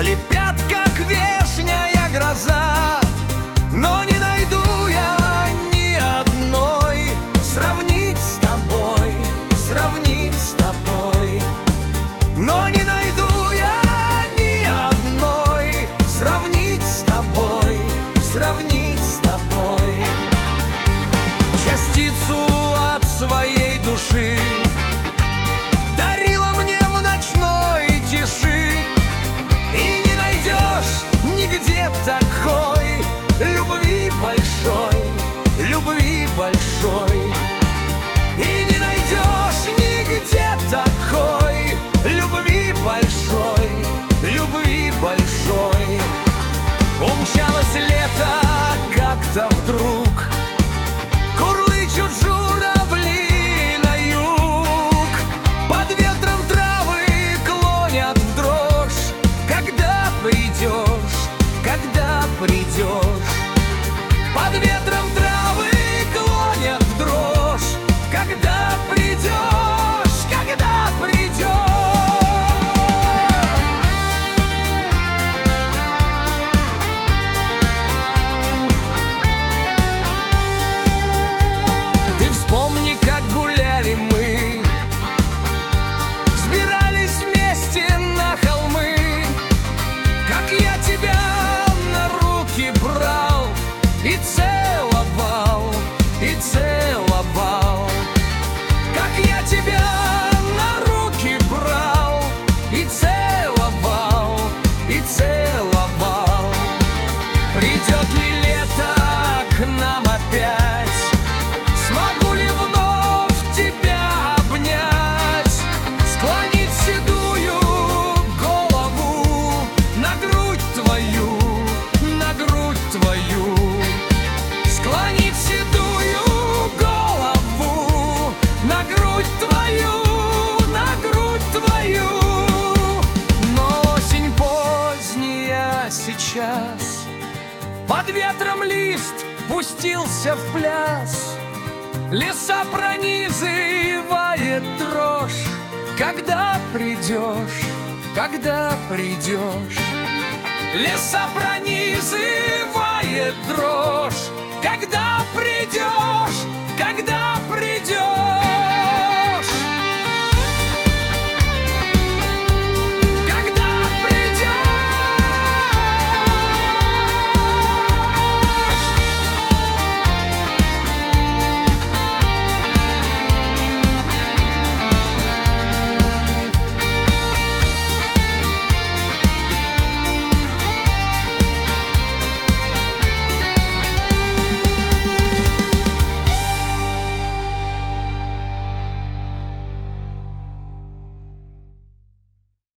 слепят, как вешняя гроза. Но не найду я ни одной сравнить с тобой, сравнить с тобой. Но не найду я ни одной сравнить с тобой, сравнить с тобой. Частицу от своей души дарила мне в ночной тиши. И не найдешь нигде такой любви большой, любви большой. И не найдешь нигде такой любви большой, любви большой. Умчалось лето как-то вдруг, курлычут журавли на юг. Под ветром травы клонят в дрожь. Когда придешь, когда придешь? Под ветром травы клонят в дрожь. Когда придешь, когда придешь? Ты вспомни, как гуляли мы, взбирались вместе на холмы. Как я тебя на руки брал и целовал, и целовал. Как я тебя на руки брал и целовал, и целовал. Придет ли лето к нам опять? Смогу ли вновь тебя обнять? Склонить седую голову на грудь твою, на грудь твою. Склонить седую голову на грудь твою, на грудь твою. Но осень поздняя сейчас, под ветром лист пустился в пляс. Леса пронизывает дрожь. Когда придешь, когда придешь? Леса пронизывает дрожь. Когда придешь,